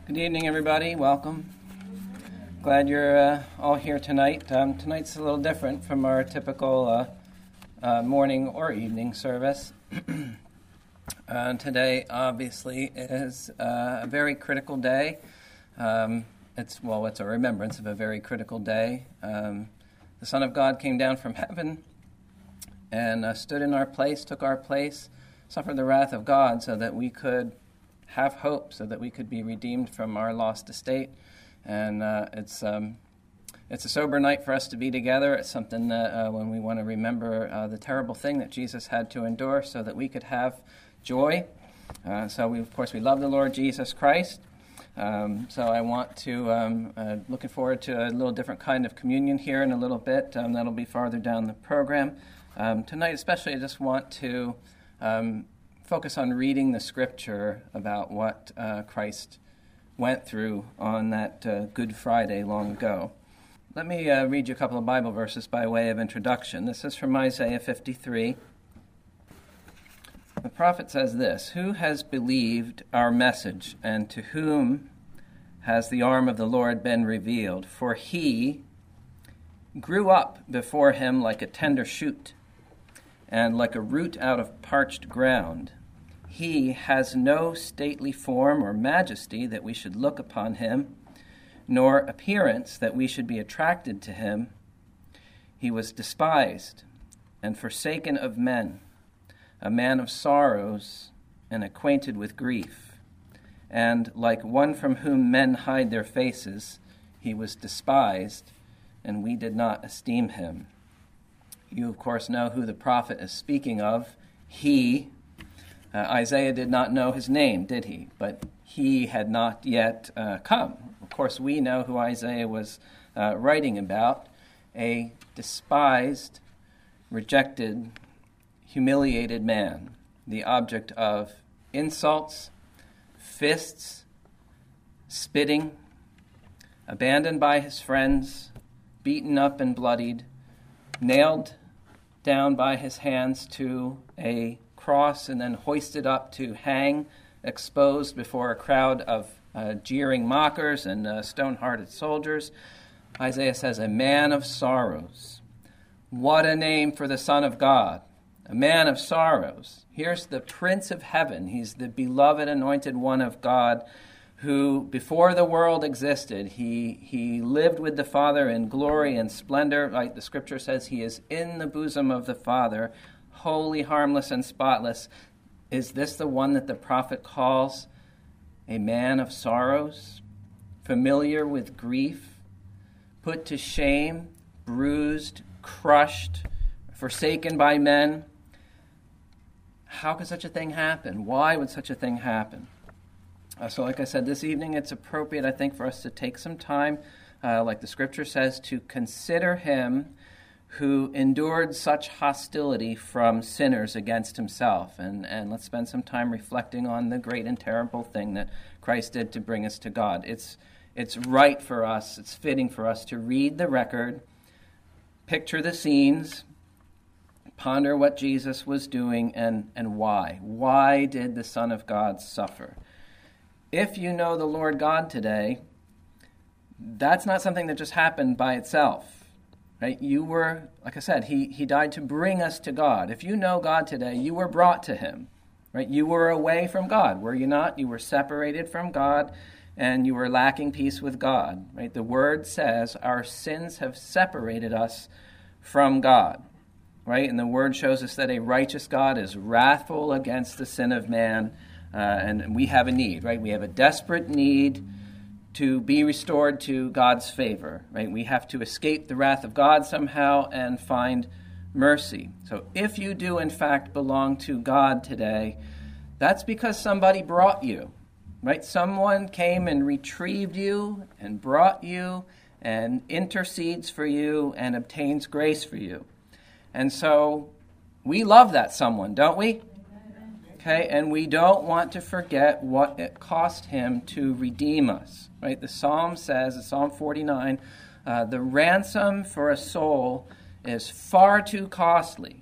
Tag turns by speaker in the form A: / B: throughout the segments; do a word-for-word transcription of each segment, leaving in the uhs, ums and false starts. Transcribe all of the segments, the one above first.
A: Good evening, everybody. Welcome. Glad you're uh, all here tonight. Um, tonight's a little different from our typical uh, uh, morning or evening service. uh, today, obviously, is uh, a very critical day. Um, it's well, it's a remembrance of a very critical day. Um, the Son of God came down from heaven and uh, stood in our place, took our place, suffered the wrath of God so that we could have hope, so that we could be redeemed from our lost estate. And uh, it's um, it's a sober night for us to be together. It's something that uh, when we want to remember uh, the terrible thing that Jesus had to endure so that we could have joy. Uh, so we, of course, we love the Lord Jesus Christ. Um, so I want to, um, uh, looking forward to a little different kind of communion here in a little bit. Um, that'll be farther down the program. Um, tonight especially, I just want to um, focus on reading the scripture about what uh, Christ went through on that uh, Good Friday long ago. Let me uh, read you a couple of Bible verses by way of introduction. This is from Isaiah fifty-three. The prophet says this: "Who has believed our message, and to whom has the arm of the Lord been revealed? For he grew up before him like a tender shoot, and like a root out of parched ground. He has no stately form or majesty that we should look upon him, nor appearance that we should be attracted to him. He was despised and forsaken of men, a man of sorrows and acquainted with grief. And like one from whom men hide their faces, he was despised, and we did not esteem him." You, of course, know who the prophet is speaking of. He, uh, Isaiah did not know his name, did he? But he had not yet uh, come. Of course, we know who Isaiah was uh, writing about: a despised, rejected, humiliated man, the object of insults, fists, spitting, abandoned by his friends, beaten up and bloodied, nailed down by his hands to a cross and then hoisted up to hang, exposed before a crowd of uh, jeering mockers and uh, stone-hearted soldiers. Isaiah says, a man of sorrows. What a name for the Son of God. A man of sorrows. Here's the Prince of Heaven. He's the beloved anointed one of God who, before the world existed, he he lived with the Father in glory and splendor. Like the scripture says, he is in the bosom of the Father, holy, harmless, and spotless. Is this the one that the prophet calls a man of sorrows, familiar with grief, put to shame, bruised, crushed, forsaken by men? How could such a thing happen? Why would such a thing happen? Uh, so like I said, this evening it's appropriate, I think, for us to take some time, uh, like the scripture says, to consider him who endured such hostility from sinners against himself. And, and let's spend some time reflecting on the great and terrible thing that Christ did to bring us to God. It's, it's right for us, it's fitting for us to read the record, picture the scenes, ponder what Jesus was doing and, and why. Why did the Son of God suffer? If you know the Lord God today, that's not something that just happened by itself, right? You were, like I said, he, he died to bring us to God. If you know God today, you were brought to him, right? You were away from God, were you not? You were separated from God, and you were lacking peace with God, right? The word says our sins have separated us from God, right? And the word shows us that a righteous God is wrathful against the sin of man. Uh, and we have a need, right? We have a desperate need to be restored to God's favor, right? We have to escape the wrath of God somehow and find mercy. So if you do, in fact, belong to God today, that's because somebody brought you, right? Someone came and retrieved you and brought you and intercedes for you and obtains grace for you. And so we love that someone, don't we? Okay, and we don't want to forget what it cost him to redeem us, right? The Psalm says, in Psalm forty-nine, uh, the ransom for a soul is far too costly,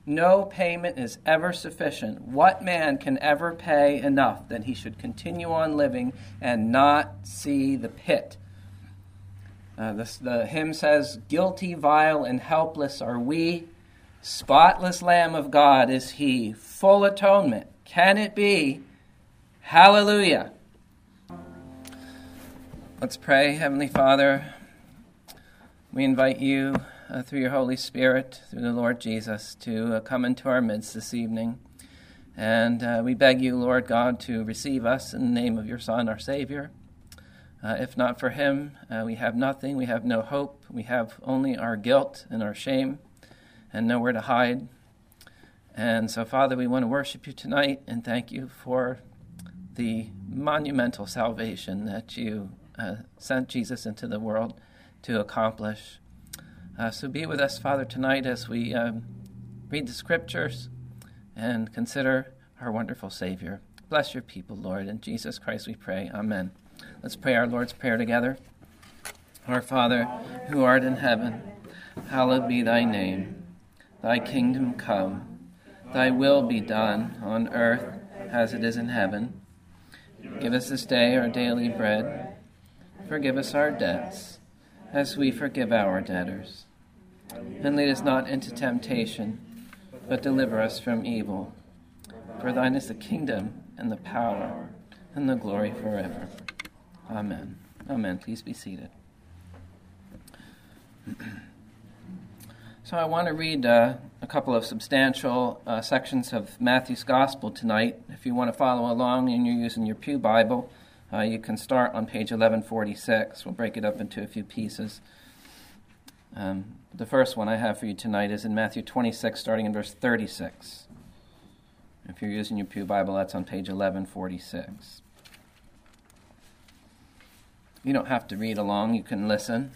A: No payment is ever sufficient. What man can ever pay enough that he should continue on living and not see the pit? Uh, this, the hymn says, guilty, vile, and helpless are we. Spotless Lamb of God is he. Full atonement. Can it be? Hallelujah. Let's pray. Heavenly Father, we invite you uh, through your Holy Spirit, through the Lord Jesus, to uh, come into our midst this evening. And uh, we beg you, Lord God, to receive us in the name of your Son, our Savior. Uh, if not for him, uh, we have nothing. We have no hope. We have only our guilt and our shame and nowhere to hide. And so, Father, we want to worship you tonight and thank you for the monumental salvation that you uh, sent Jesus into the world to accomplish. Uh, so be with us, Father, tonight as we um, read the Scriptures and consider our wonderful Savior. Bless your people, Lord. In Jesus Christ we pray. Amen. Let's pray our Lord's Prayer together. Our Father, who art in heaven, hallowed be thy name. Thy kingdom come. Thy will be done on earth as it is in heaven. Give us this day our daily bread. Forgive us our debts, as we forgive our debtors. And lead us not into temptation, but deliver us from evil. For thine is the kingdom, and the power, and the glory forever. Amen. Amen. Please be seated. So I want to read uh, a couple of substantial uh, sections of Matthew's Gospel tonight. If you want to follow along and you're using your Pew Bible, uh, you can start on page eleven forty-six. We'll break it up into a few pieces. Um, the first one I have for you tonight is in Matthew twenty-six, starting in verse thirty-six. If you're using your Pew Bible, that's on page eleven forty-six. You don't have to read along, you can listen.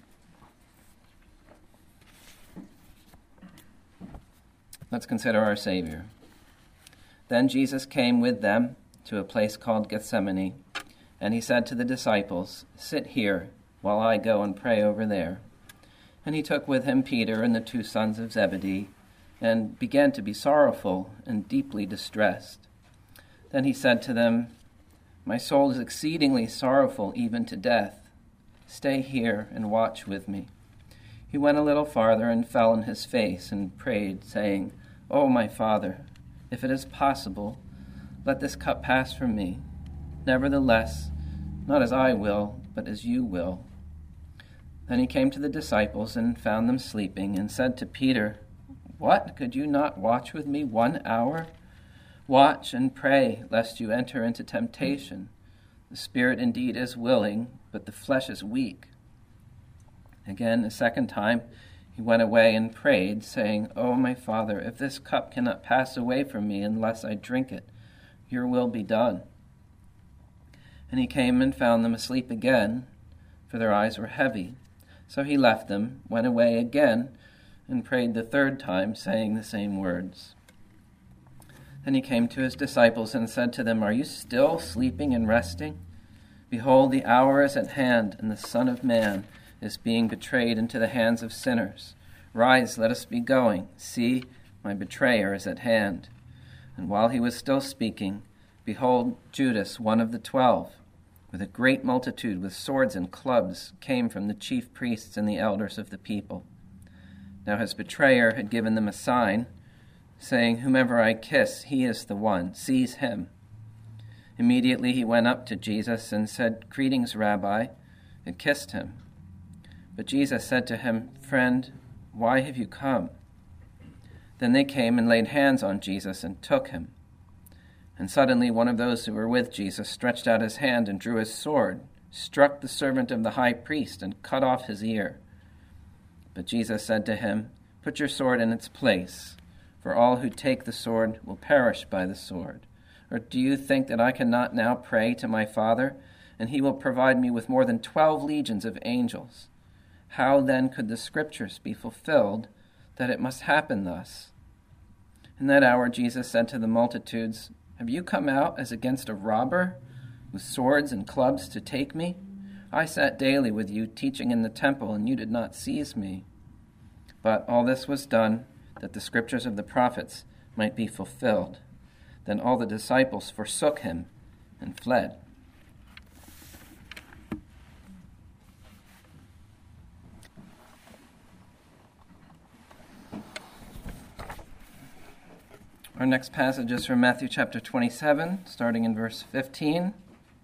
A: Let's consider our Savior. Then Jesus came with them to a place called Gethsemane, and he said to the disciples, sit here while I go and pray over there. And he took with him Peter and the two sons of Zebedee, and began to be sorrowful and deeply distressed. Then he said to them, my soul is exceedingly sorrowful, even to death. Stay here and watch with me. He went a little farther and fell on his face and prayed, saying, O my Father, if it is possible, let this cup pass from me. Nevertheless, not as I will, but as you will. Then he came to the disciples and found them sleeping, and said to Peter, what, could you not watch with me one hour? Watch and pray, lest you enter into temptation. The spirit indeed is willing, but the flesh is weak. Again, a second time, he went away and prayed, saying, O my Father, if this cup cannot pass away from me unless I drink it, your will be done. And he came and found them asleep again, for their eyes were heavy. So he left them, went away again, and prayed the third time, saying the same words. Then he came to his disciples and said to them, are you still sleeping and resting? Behold, the hour is at hand, and the Son of Man is being betrayed into the hands of sinners. Rise, let us be going. See, my betrayer is at hand. And while he was still speaking, behold, Judas, one of the twelve, with a great multitude with swords and clubs, came from the chief priests and the elders of the people. Now his betrayer had given them a sign, saying, whomever I kiss, he is the one. Seize him. Immediately he went up to Jesus and said, greetings, Rabbi, and kissed him. But Jesus said to him, friend, why have you come? Then they came and laid hands on Jesus and took him. And suddenly one of those who were with Jesus stretched out his hand and drew his sword, struck the servant of the high priest, and cut off his ear. But Jesus said to him, put your sword in its place, for all who take the sword will perish by the sword. Or do you think that I cannot now pray to my Father, and he will provide me with more than twelve legions of angels? How then could the Scriptures be fulfilled that it must happen thus? In that hour Jesus said to the multitudes, have you come out as against a robber, with swords and clubs to take me? I sat daily with you teaching in the temple, and you did not seize me. But all this was done that the scriptures of the prophets might be fulfilled. Then all the disciples forsook him and fled. Our next passage is from Matthew chapter twenty-seven, starting in verse fifteen.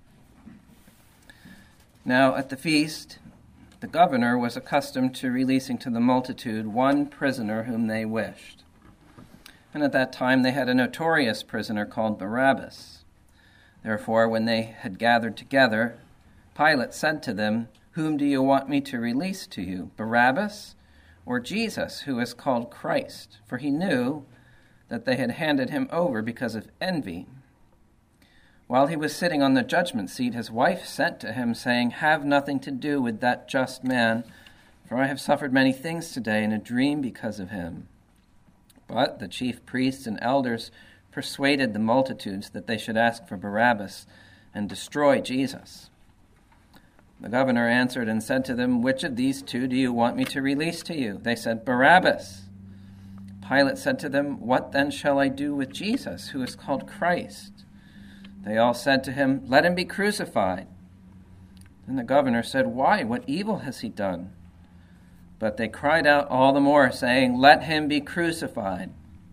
A: Now at the feast, the governor was accustomed to releasing to the multitude one prisoner whom they wished. And at that time they had a notorious prisoner called Barabbas. Therefore, when they had gathered together, Pilate said to them, "Whom do you want me to release to you, Barabbas or Jesus, who is called Christ?" For he knew that they had handed him over because of envy. While he was sitting on the judgment seat, his wife sent to him, saying, "Have nothing to do with that just man, for I have suffered many things today in a dream because of him." But the chief priests and elders persuaded the multitudes that they should ask for Barabbas and destroy Jesus. The governor answered and said to them, "Which of these two do you want me to release to you?" They said, "Barabbas." Pilate said to them, "What then shall I do with Jesus, who is called Christ?" They all said to him, "Let him be crucified." Then the governor said, "Why? What evil has he done?" But they cried out all the more, saying, "Let him be crucified."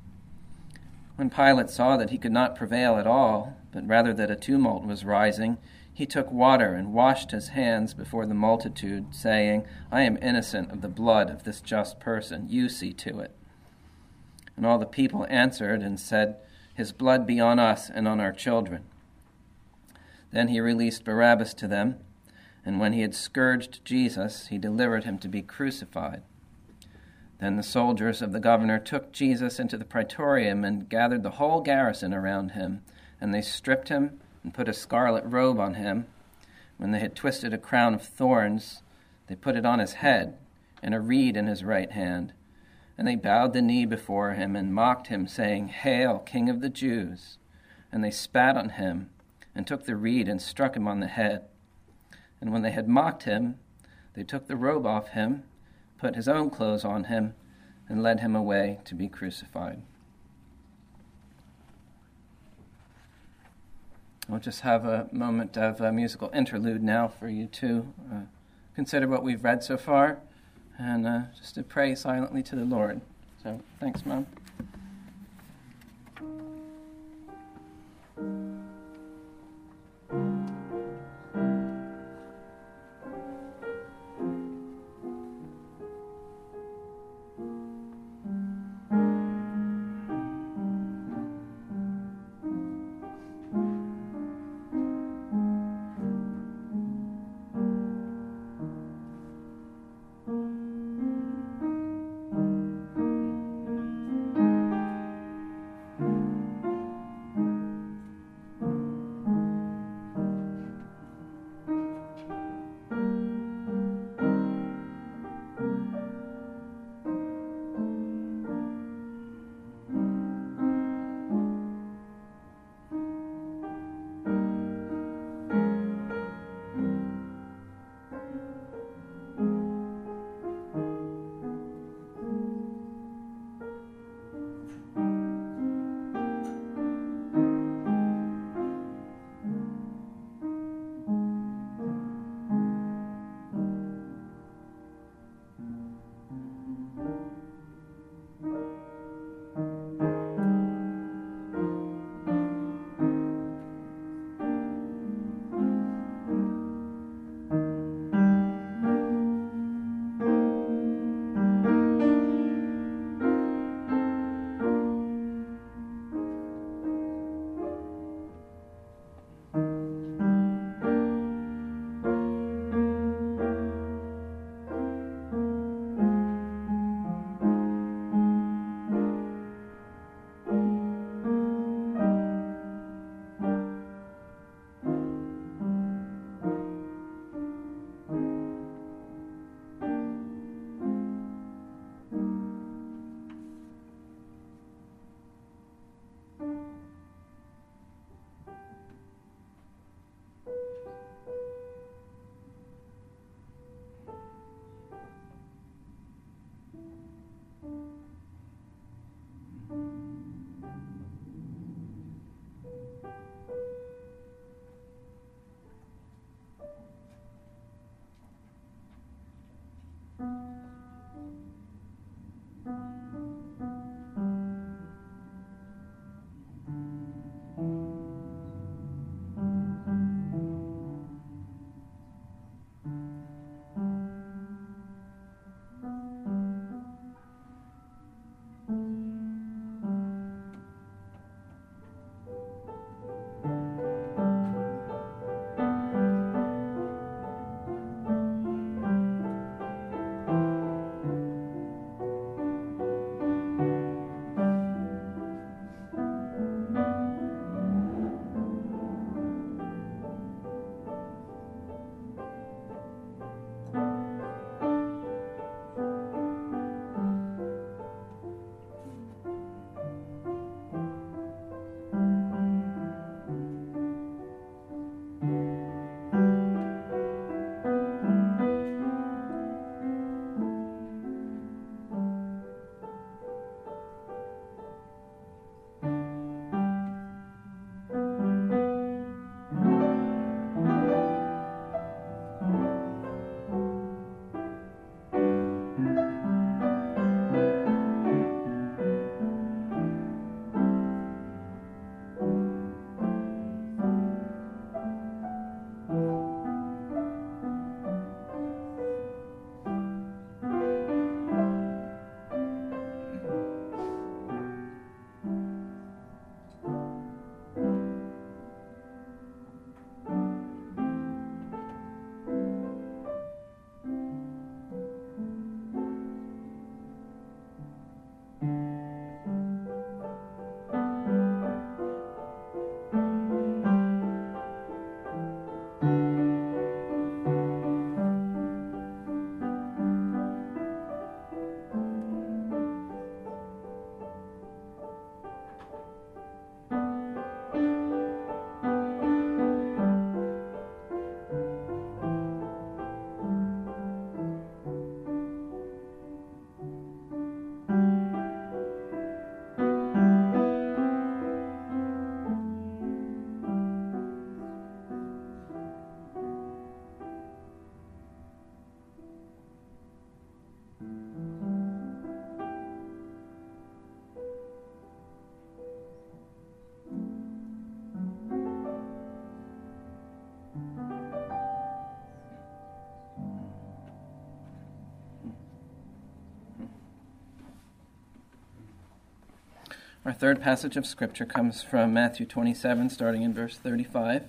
A: When Pilate saw that he could not prevail at all, but rather that a tumult was rising, he took water and washed his hands before the multitude, saying, "I am innocent of the blood of this just person. You see to it." And all the people answered and said, "His blood be on us and on our children." Then he released Barabbas to them, and when he had scourged Jesus, he delivered him to be crucified. Then the soldiers of the governor took Jesus into the praetorium and gathered the whole garrison around him, and they stripped him and put a scarlet robe on him. When they had twisted a crown of thorns, they put it on his head, and a reed in his right hand. And they bowed the knee before him and mocked him, saying, "Hail, King of the Jews!" And they spat on him and took the reed and struck him on the head. And when they had mocked him, they took the robe off him, put his own clothes on him, and led him away to be crucified. We'll just have a moment of a musical interlude now for you to uh, consider what we've read so far, and uh, just to pray silently to the Lord. So, thanks, Mom. Our third passage of Scripture comes from Matthew twenty-seven, starting in verse thirty-five.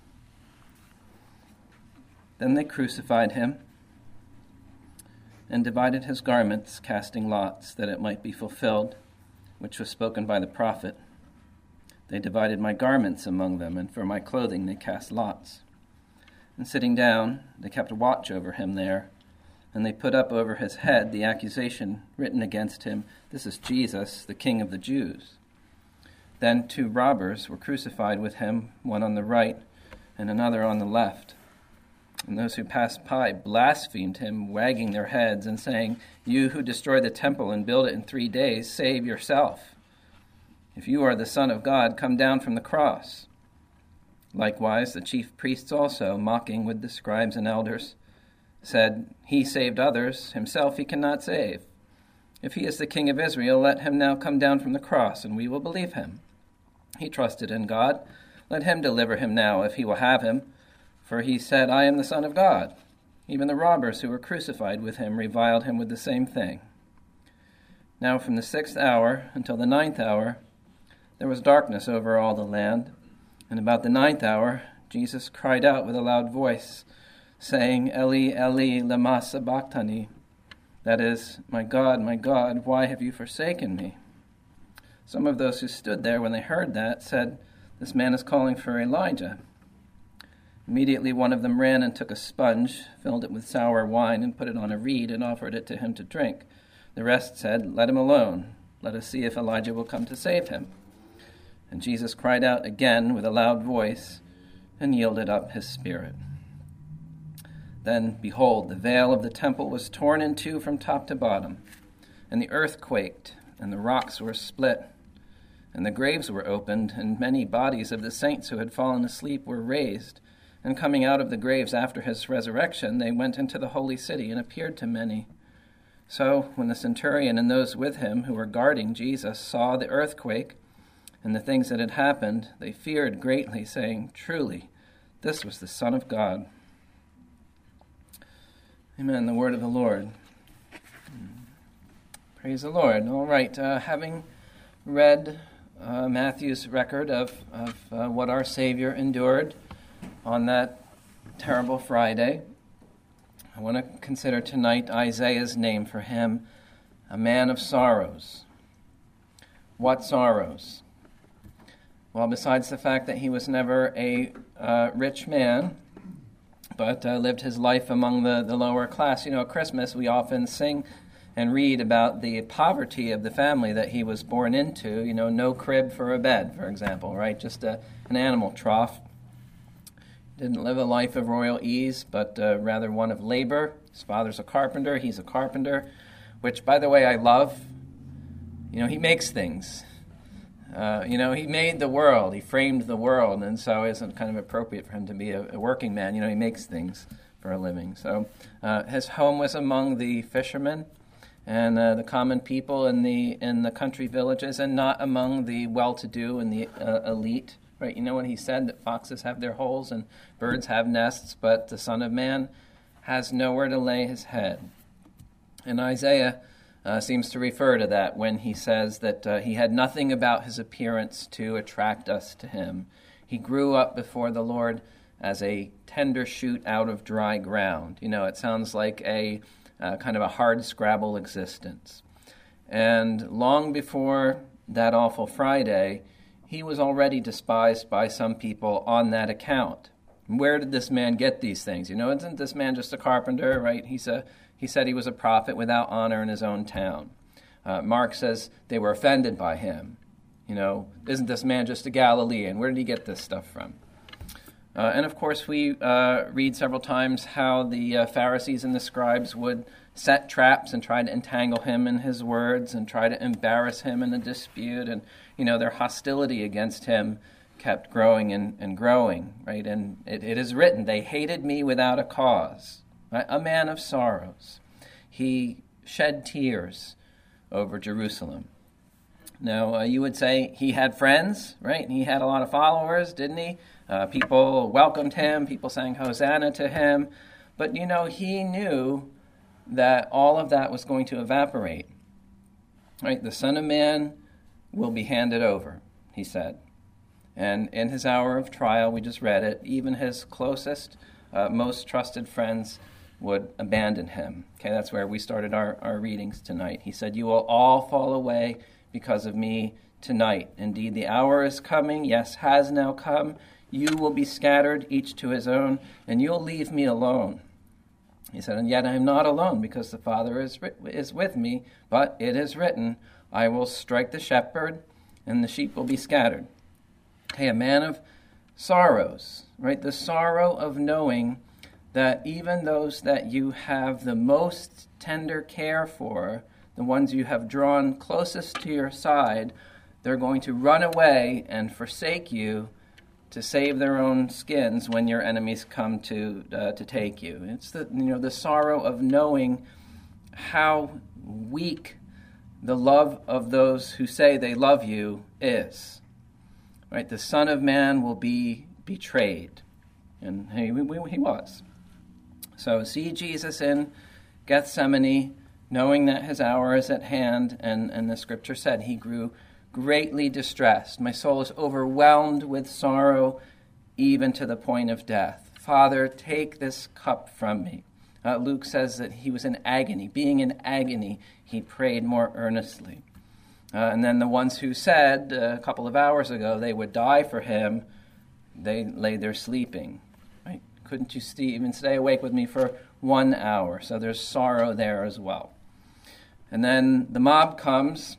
A: Then they crucified him and divided his garments, casting lots, that it might be fulfilled, which was spoken by the prophet. They divided my garments among them, and for my clothing they cast lots. And sitting down, they kept watch over him there, and they put up over his head the accusation written against him, "This is Jesus, the King of the Jews." Then two robbers were crucified with him, one on the right and another on the left. And those who passed by blasphemed him, wagging their heads and saying, "You who destroy the temple and build it in three days, save yourself. If you are the Son of God, come down from the cross." Likewise, the chief priests also, mocking with the scribes and elders, said, "He saved others, himself he cannot save. If he is the King of Israel, let him now come down from the cross, and we will believe him. He trusted in God. Let him deliver him now, if he will have him. For he said, 'I am the Son of God.'" Even the robbers who were crucified with him reviled him with the same thing. Now from the sixth hour until the ninth hour, there was darkness over all the land. And about the ninth hour, Jesus cried out with a loud voice, saying, "Eli, Eli, lama sabachthani?" That is, "My God, my God, why have you forsaken me?" Some of those who stood there when they heard that said, "This man is calling for Elijah." Immediately one of them ran and took a sponge, filled it with sour wine, and put it on a reed and offered it to him to drink. The rest said, "Let him alone. Let us see if Elijah will come to save him." And Jesus cried out again with a loud voice and yielded up his spirit. Then, behold, the veil of the temple was torn in two from top to bottom, and the earth quaked, and the rocks were split, and the graves were opened, and many bodies of the saints who had fallen asleep were raised. And coming out of the graves after his resurrection, they went into the holy city and appeared to many. So when the centurion and those with him who were guarding Jesus saw the earthquake and the things that had happened, they feared greatly, saying, "Truly, this was the Son of God." Amen. The word of the Lord. Praise the Lord. All right. Uh, having read uh, Matthew's record of, of uh, what our Savior endured on that terrible Friday, I want to consider tonight Isaiah's name for him, a man of sorrows. What sorrows? Well, besides the fact that he was never a uh, rich man, but uh, lived his life among the, the lower class. You know, at Christmas we often sing and read about the poverty of the family that he was born into. You know, no crib for a bed, for example, right? Just a, an animal trough. Didn't live a life of royal ease, but uh, rather one of labor. His father's a carpenter. He's a carpenter, which, by the way, I love. You know, he makes things. Uh, you know, he made the world. He framed the world, and so it isn't kind of appropriate for him to be a, a working man. You know, he makes things for a living. So uh, his home was among the fishermen and uh, the common people in the in the country villages, and not among the well-to-do and the uh, elite. Right, you know what he said, that foxes have their holes and birds have nests, but the Son of Man has nowhere to lay his head. And Isaiah uh, seems to refer to that when he says that uh, he had nothing about his appearance to attract us to him. He grew up before the Lord as a tender shoot out of dry ground. You know, it sounds like a uh, kind of a hard scrabble existence. And long before that awful Friday, he was already despised by some people on that account. Where did this man get these things? You know, isn't this man just a carpenter, right? He's a, he said he was a prophet without honor in his own town. Uh, Mark says they were offended by him. You know, isn't this man just a Galilean? Where did he get this stuff from? Uh, and of course, we uh, read several times how the uh, Pharisees and the scribes would set traps and try to entangle him in his words and try to embarrass him in a dispute. And, you know, their hostility against him kept growing and, and growing, right? And it, it is written, they hated me without a cause. Right? A man of sorrows. He shed tears over Jerusalem. Now, uh, you would say he had friends, right? He had a lot of followers, didn't he? Uh, people welcomed him. People sang Hosanna to him. But, you know, he knew that all of that was going to evaporate. Right? The Son of Man will be handed over, he said. And in his hour of trial, we just read it, even his closest, uh, most trusted friends would abandon him. Okay, that's where we started our, our readings tonight. He said, "You will all fall away because of me tonight. Indeed, the hour is coming, yes, has now come. You will be scattered, each to his own, and you'll leave me alone." He said, "And yet I am not alone, because the Father is is with me, but it is written, I will strike the shepherd, and the sheep will be scattered." Okay, a man of sorrows, right? The sorrow of knowing that even those that you have the most tender care for, the ones you have drawn closest to your side, they're going to run away and forsake you to save their own skins when your enemies come to uh, to take you. It's the you know the sorrow of knowing how weak the love of those who say they love you is. Right, the Son of Man will be betrayed, and he, he was. So see Jesus in Gethsemane, knowing that his hour is at hand, and, and the Scripture said he grew greatly distressed. "My soul is overwhelmed with sorrow, even to the point of death. Father, take this cup from me." Uh, Luke says that he was in agony. Being in agony, he prayed more earnestly. Uh, and then the ones who said uh, a couple of hours ago they would die for him, they lay there sleeping. Right? Couldn't you st- even stay awake with me for one hour? So there's sorrow there as well. And then the mob comes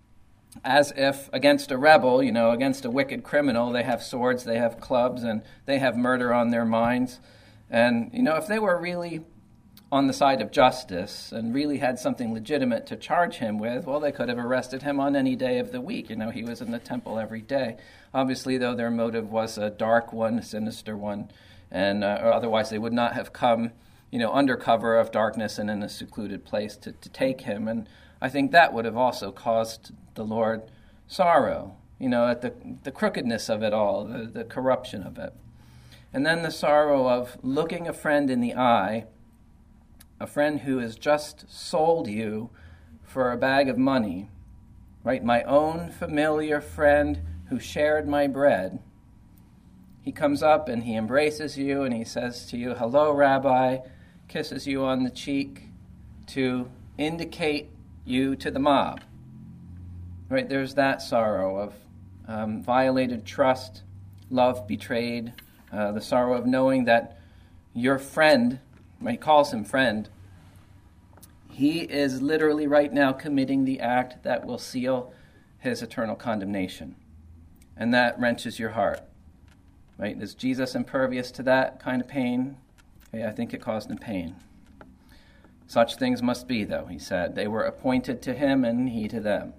A: as if against a rebel, you know, against a wicked criminal. They have swords, they have clubs, and they have murder on their minds. And, you know, if they were really on the side of justice and really had something legitimate to charge him with, well, they could have arrested him on any day of the week. You know, he was in the temple every day. Obviously, though, their motive was a dark one, a sinister one, and uh, or otherwise they would not have come, you know, under cover of darkness and in a secluded place to, to take him. And I think that would have also caused the Lord sorrow, you know, at the, the crookedness of it all, the, the corruption of it. And then the sorrow of looking a friend in the eye, a friend who has just sold you for a bag of money, right? My own familiar friend who shared my bread. He comes up and he embraces you and he says to you, "Hello, Rabbi," kisses you on the cheek to indicate you to the mob. Right? There's that sorrow of um, violated trust, love betrayed, uh, the sorrow of knowing that your friend, he calls him friend, he is literally right now committing the act that will seal his eternal condemnation. And that wrenches your heart. Right? Is Jesus impervious to that kind of pain? Okay, I think it caused him pain. "Such things must be, though," he said. "They were appointed to him and he to them.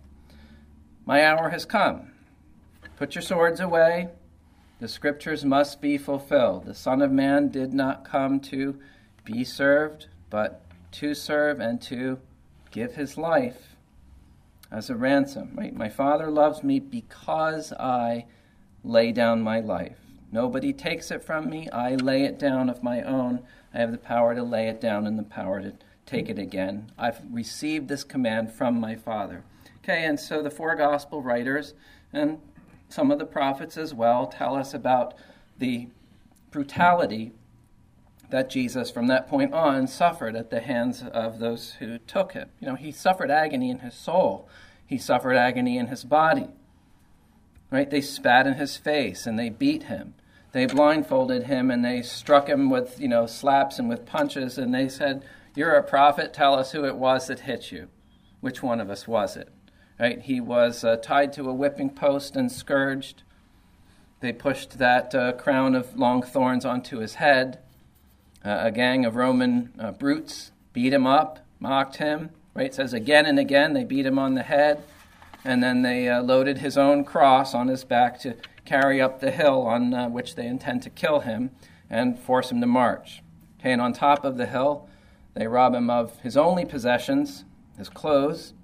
A: My hour has come. Put your swords away. The Scriptures must be fulfilled. The Son of Man did not come to be served, but to serve and to give his life as a ransom." Right? "My Father loves me because I lay down my life. Nobody takes it from me. I lay it down of my own. I have the power to lay it down and the power to take it again. I've received this command from my Father." Okay, and so the four gospel writers and some of the prophets as well tell us about the brutality that Jesus, from that point on, suffered at the hands of those who took him. You know, he suffered agony in his soul. He suffered agony in his body. Right? They spat in his face and they beat him. They blindfolded him and they struck him with, you know, slaps and with punches, and they said, "You're a prophet, tell us who it was that hit you. Which one of us was it?" Right? He was uh, tied to a whipping post and scourged. They pushed that uh, crown of long thorns onto his head. Uh, a gang of Roman uh, brutes beat him up, mocked him. Right? It says again and again they beat him on the head, and then they uh, loaded his own cross on his back to carry up the hill on uh, which they intend to kill him and force him to march. Okay, and on top of the hill, they rob him of his only possessions, his clothes,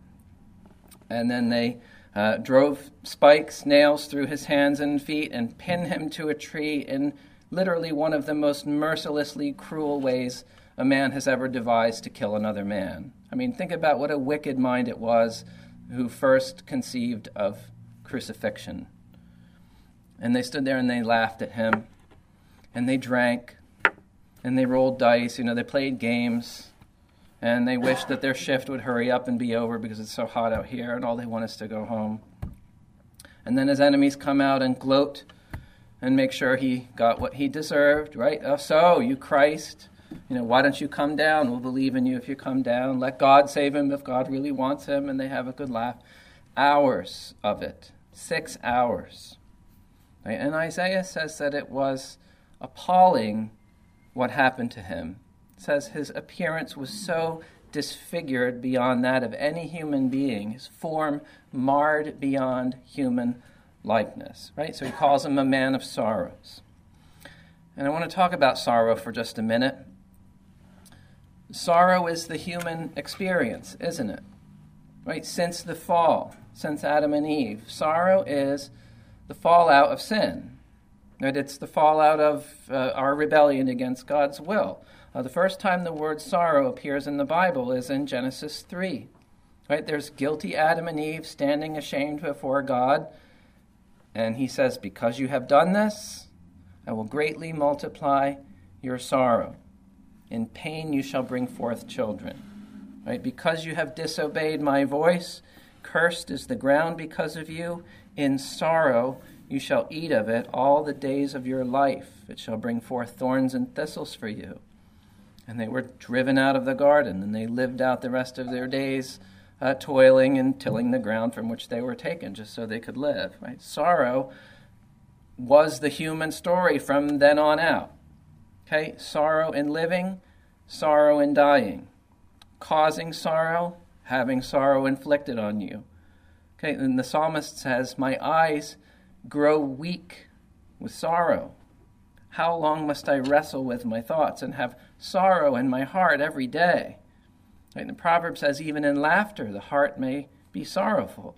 A: and then they uh, drove spikes, nails through his hands and feet and pinned him to a tree in literally one of the most mercilessly cruel ways a man has ever devised to kill another man. I mean, think about what a wicked mind it was who first conceived of crucifixion. And they stood there and they laughed at him, and they drank, and they rolled dice, you know, they played games, and they wished that their shift would hurry up and be over because it's so hot out here, and all they want is to go home. And then his enemies come out and gloat and make sure he got what he deserved, right? Oh, so, you Christ, you know, why don't you come down? We'll believe in you if you come down. Let God save him if God really wants him, and they have a good laugh. Hours of it, six hours. Right? And Isaiah says that it was appalling what happened to him. It says his appearance was so disfigured beyond that of any human being, his form marred beyond human likeness. Right? So he calls him a man of sorrows. And I want to talk about sorrow for just a minute. Sorrow is the human experience, isn't it? Right? Since the fall, since Adam and Eve, sorrow is the fallout of sin. Right? It's the fallout of uh, our rebellion against God's will. Uh, the first time the word sorrow appears in the Bible is in Genesis three. Right? There's guilty Adam and Eve standing ashamed before God, and he says, because you have done this, I will greatly multiply your sorrow. In pain you shall bring forth children. Right? Because you have disobeyed my voice, cursed is the ground because of you. In sorrow you shall eat of it all the days of your life. It shall bring forth thorns and thistles for you. And they were driven out of the garden, and they lived out the rest of their days uh, toiling and tilling the ground from which they were taken, just so they could live. Right? Sorrow was the human story from then on out. Okay, sorrow in living, sorrow in dying. Causing sorrow, having sorrow inflicted on you. Okay, and the psalmist says, my eyes grow weak with sorrow. How long must I wrestle with my thoughts and have sorrow in my heart every day? Right, and the proverb says, even in laughter, the heart may be sorrowful.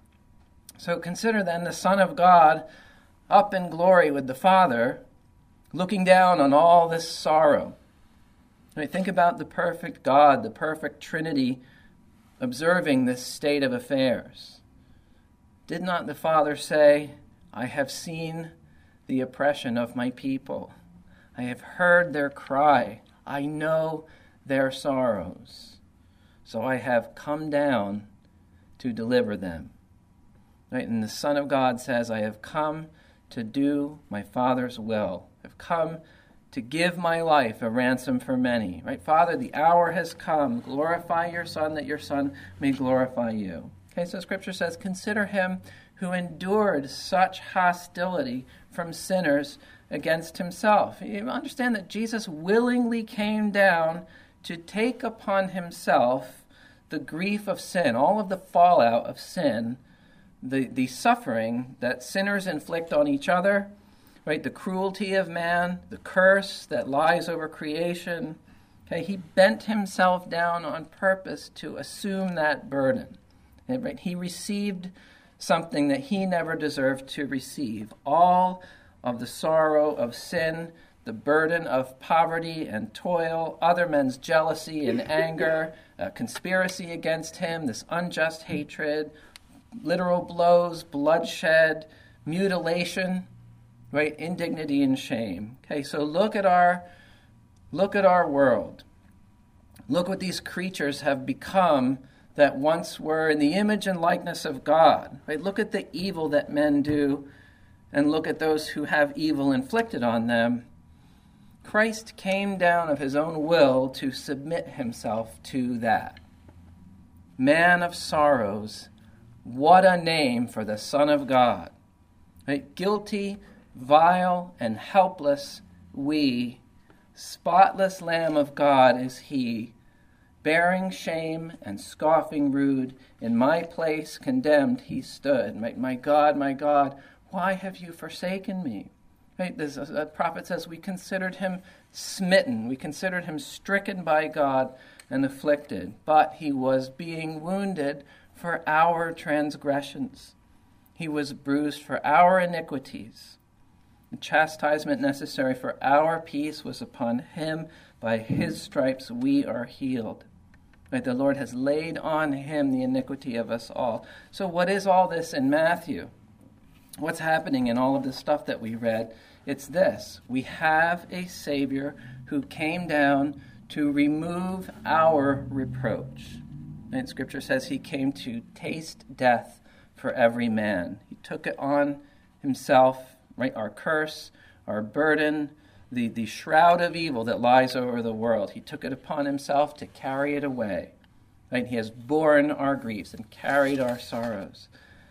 A: So consider then the Son of God up in glory with the Father, looking down on all this sorrow. Right, think about the perfect God, the perfect Trinity, observing this state of affairs. Did not the Father say, I have seen the oppression of my people. I have heard their cry. I know their sorrows. So I have come down to deliver them. Right? And the Son of God says, I have come to do my Father's will. I've come to give my life a ransom for many. Right? Father, the hour has come. Glorify your Son, that your Son may glorify you. Okay, so Scripture says, consider him who endured such hostility from sinners against himself. You understand that Jesus willingly came down to take upon himself the grief of sin, all of the fallout of sin, the, the suffering that sinners inflict on each other, right? The cruelty of man, the curse that lies over creation. Okay, he bent himself down on purpose to assume that burden. And, right, he received something that he never deserved to receive. All of the sorrow of sin, the burden of poverty and toil, other men's jealousy and anger, uh, conspiracy against him, this unjust hatred, literal blows, bloodshed, mutilation, right? Indignity and shame. Okay, so look at our look at our world. Look what these creatures have become that once were in the image and likeness of God. Right? Look at the evil that men do, and look at those who have evil inflicted on them. Christ came down of his own will to submit himself to that. Man of sorrows, what a name for the Son of God. Right? Guilty, vile, and helpless we, spotless Lamb of God is he, bearing shame and scoffing rude, in my place condemned he stood. My, my God, my God, why have you forsaken me? Right? This, a prophet says, we considered him smitten. We considered him stricken by God and afflicted. But he was being wounded for our transgressions. He was bruised for our iniquities. The chastisement necessary for our peace was upon him. By his stripes we are healed. Right? The Lord has laid on him the iniquity of us all. So what is all this in Matthew? what's happening in all of the stuff that we read? It's this. We have a Savior who came down to remove our reproach. And Scripture says he came to taste death for every man. He took it on himself, right? Our curse, our burden, the, the shroud of evil that lies over the world. He took it upon himself to carry it away. Right? He has borne our griefs and carried our sorrows.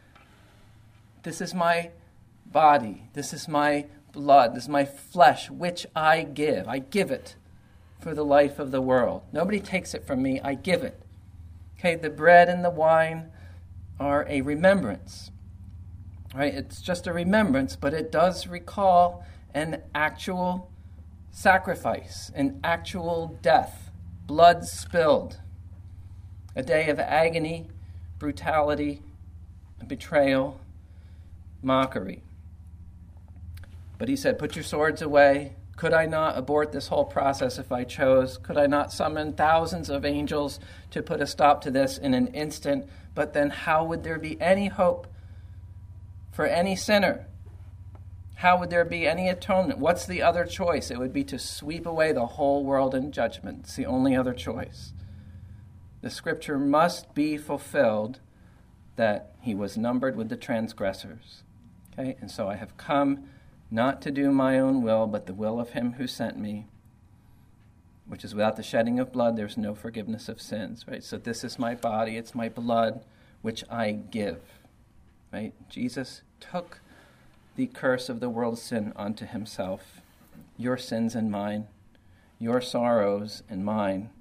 A: This is my body. This is my blood. This is my flesh, which I give. I give it for the life of the world. Nobody takes it from me. I give it. Okay, the bread and the wine are a remembrance. Right? It's just a remembrance, but it does recall an actual sacrifice, an actual death, blood spilled, a day of agony, brutality, betrayal, mockery. But he said, put your swords away. Could I not abort this whole process if I chose? Could I not summon thousands of angels to put a stop to this in an instant? But then how would there be any hope for any sinner? How would there be any atonement? What's the other choice? It would be to sweep away the whole world in judgment. It's the only other choice. The Scripture must be fulfilled that he was numbered with the transgressors. Okay, and so I have come not to do my own will, but the will of him who sent me, which is without the shedding of blood, there's no forgiveness of sins, right? So this is my body, it's my blood, which I give, right? Jesus took the curse of the world's sin onto himself, your sins and mine, your sorrows and mine,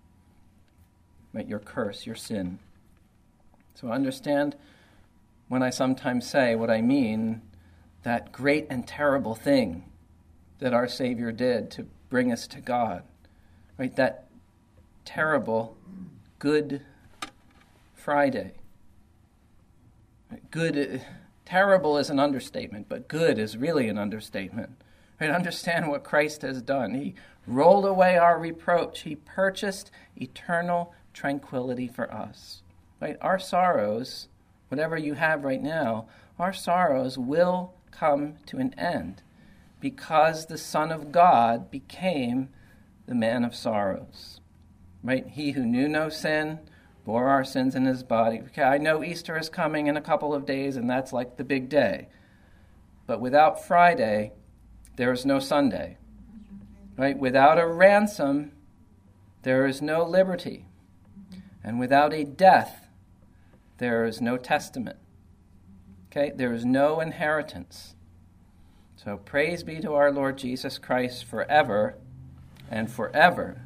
A: right? Your curse, your sin. So understand when I sometimes say what I mean, that great and terrible thing that our Savior did to bring us to God, right? That terrible Good Friday. Good, terrible is an understatement, but good is really an understatement. Right? Understand what Christ has done. He rolled away our reproach. He purchased eternal tranquility for us. Right? Our sorrows, whatever you have right now, our sorrows will come to an end because the Son of God became the man of sorrows. Right? He who knew no sin bore our sins in his body. Okay, I know Easter is coming in a couple of days, and that's like the big day. But without Friday, there is no Sunday. Right? Without a ransom, there is no liberty. And without a death, there is no testament. Okay? There is no inheritance. So praise be to our Lord Jesus Christ forever and forever.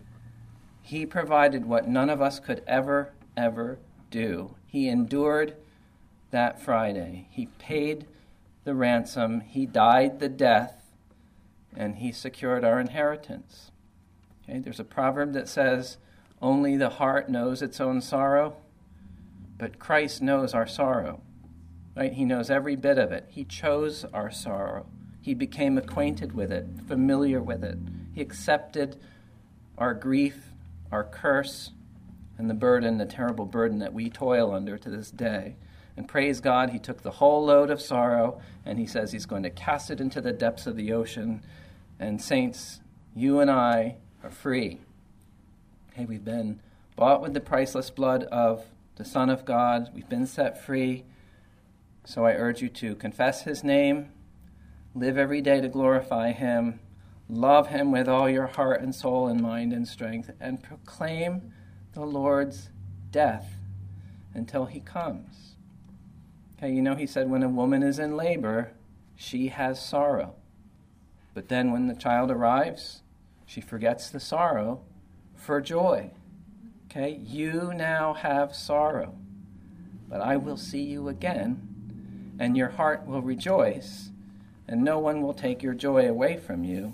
A: He provided what none of us could ever, ever do. He endured that Friday. He paid the ransom. He died the death, and he secured our inheritance. Okay? There's a proverb that says, only the heart knows its own sorrow, but Christ knows our sorrow. Right? He knows every bit of it. He chose our sorrow. He became acquainted with it, familiar with it. He accepted our grief, our curse, and the burden, the terrible burden that we toil under to this day. And praise God, he took the whole load of sorrow, and he says he's going to cast it into the depths of the ocean. And saints, you and I are free. Hey, we've been bought with the priceless blood of the Son of God. We've been set free. So I urge you to confess his name, live every day to glorify him, love him with all your heart and soul and mind and strength, and proclaim the Lord's death until he comes. Okay, you know, he said when a woman is in labor, she has sorrow. But then when the child arrives, she forgets the sorrow for joy. Okay, you now have sorrow, but I will see you again, and your heart will rejoice, and no one will take your joy away from you.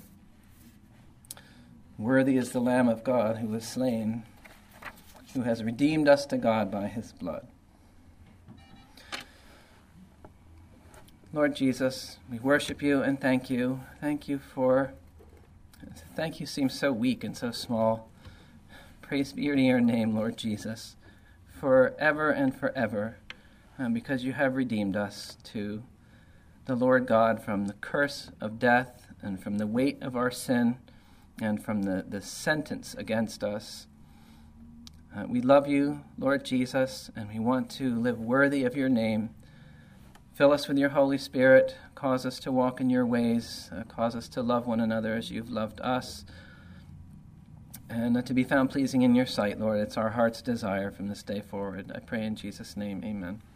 A: Worthy is the Lamb of God who was slain, who has redeemed us to God by his blood. Lord Jesus, we worship you and thank you. Thank you for, thank you seems so weak and so small. Praise be to your name, Lord Jesus, forever and forever, um, because you have redeemed us to the Lord God from the curse of death and from the weight of our sin and from the, the sentence against us. Uh, we love you, Lord Jesus, and we want to live worthy of your name. Fill us with your Holy Spirit. Cause us to walk in your ways. Uh, cause us to love one another as you've loved us. And uh, to be found pleasing in your sight, Lord. It's our heart's desire from this day forward. I pray in Jesus' name, amen.